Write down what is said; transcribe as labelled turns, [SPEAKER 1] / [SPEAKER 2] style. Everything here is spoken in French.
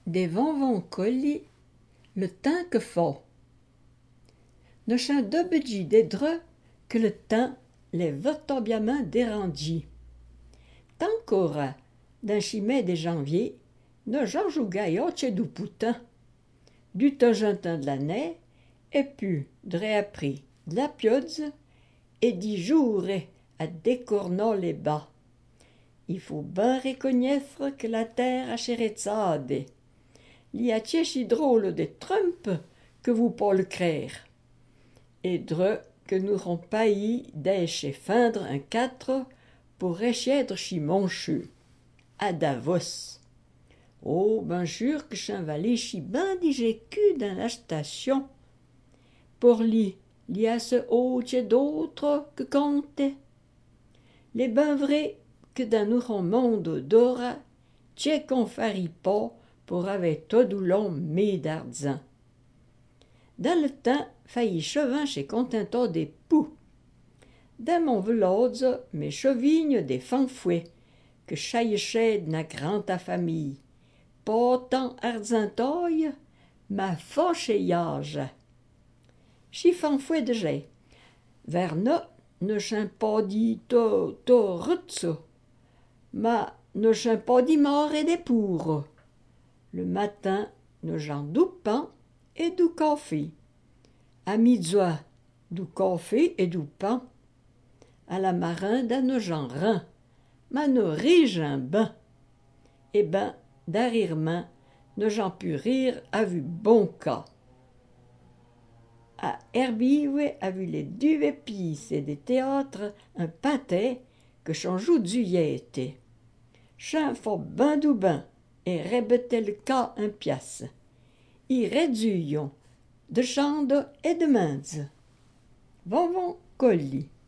[SPEAKER 1] Des vonvons colis, le temps que faut. Ne chant d'obédi des dreux que le temps les vertobiament dérangis. Tant qu'aura, d'un chimé des janvier, ne Georges Gaillotche du poutin, du togentin de l'année, et puis dréappris de la piodze, et d'y jouer à décornant les bas. Il faut bien reconnaître que la terre a chérétzade. Il y a si drôle de Trump que vous pas le créer. Et dreux que nous n'aurons pas eu d'être feindre un 4 pour réchièdre chez Monchu, à Davos. Oh, ben jure que Chinvalet chi ben digécu dans la station. Pour lui, il y a ce autre et d'autres que compter. Les ben vrai que dans nous monde d'ora, t'es qu'on farie pas pour avoir tout long mes d'argent. Dans le temps, failli chevin chez contentant des poux. Dans mon velodze, mes chevignes des fanfouets, que chaïched na grand ta famille. Pas tant argenteuil, ma faucheillage. Chi fanfouet de j'ai. Verna ne chant pas dit to rutso, ma ne chant pas dit mort et des pour. Le matin, ne j'en doupant et du café. À midi, du café et du pain. À la marin, d'un j'en rein, ma ne rige un bain. Et ben, d'arrière main, ne j'en pu rire à vu bon cas. À Herbive, a vu les duves pièces et des théâtres, un pâté que j'en joue du yété. Ch'un faut ben du bain, et rébêtait le cas un pièce. Y réduions de chande et de mains. Von colis.